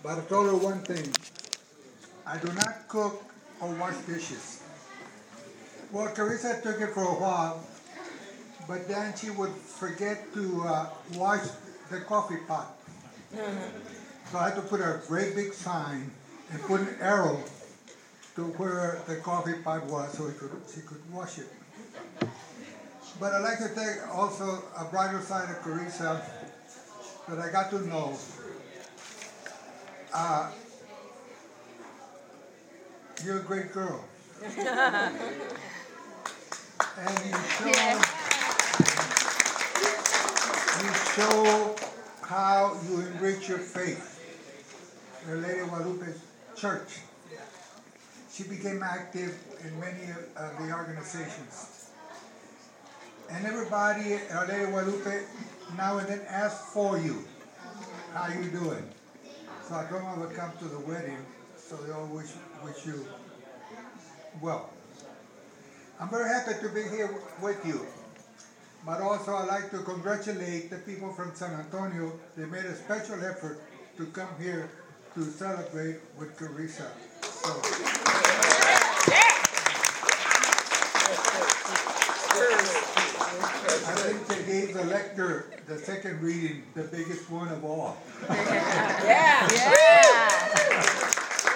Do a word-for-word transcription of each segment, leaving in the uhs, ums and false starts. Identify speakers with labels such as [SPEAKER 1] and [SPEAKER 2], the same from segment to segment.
[SPEAKER 1] But I told her one thing. I do not cook or wash dishes. Well, Teresa took it for a while, but then she would forget to uh, wash the coffee pot. So I had to put a great big sign and put an arrow to where the coffee pot was so he could, she could wash it. But I'd like to take also a brighter side of Teresa that I got to know. Uh, you're a great girl. And you show, yeah. you show how you enrich your faith. Your Lady Guadalupe's church. She became active in many of the organizations. And everybody at Our Lady Guadalupe now and then asks for you. How you doing? So I told them I would come to the wedding, so they all wish, wish you well. I'm very happy to be here with you. But also I'd like to congratulate the people from San Antonio. They made a special effort to come here to celebrate with Teresa. So, I think they gave the lector the second reading, the biggest one of all.
[SPEAKER 2] Yeah, yeah.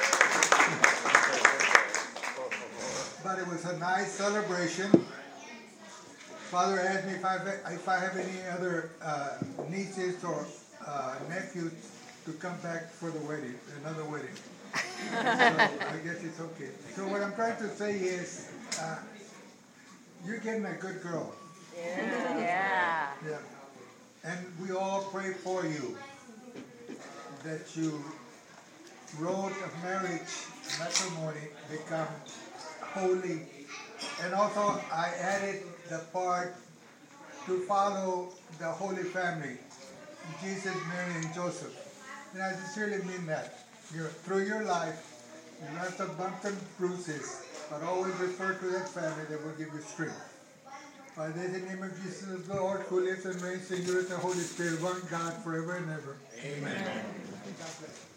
[SPEAKER 1] But it was a nice celebration. Father asked me if I have, if I have any other uh, nieces or uh, nephews to come back for the wedding, another wedding. So I guess it's okay. So what I'm trying to say is, uh, you're getting a good girl.
[SPEAKER 2] Yeah. Yeah.
[SPEAKER 1] Yeah. And we all pray for you that you road of marriage, matrimony, become holy. And also I added the part to follow the Holy Family, Jesus, Mary, and Joseph. And I sincerely mean that. You're, through your life, you have some bumps and bruises, but always refer to that family that will give you strength. By this, in the name of Jesus the Lord, who lives and reigns in you with the Holy Spirit, one God, forever and ever. Amen. Amen. God bless.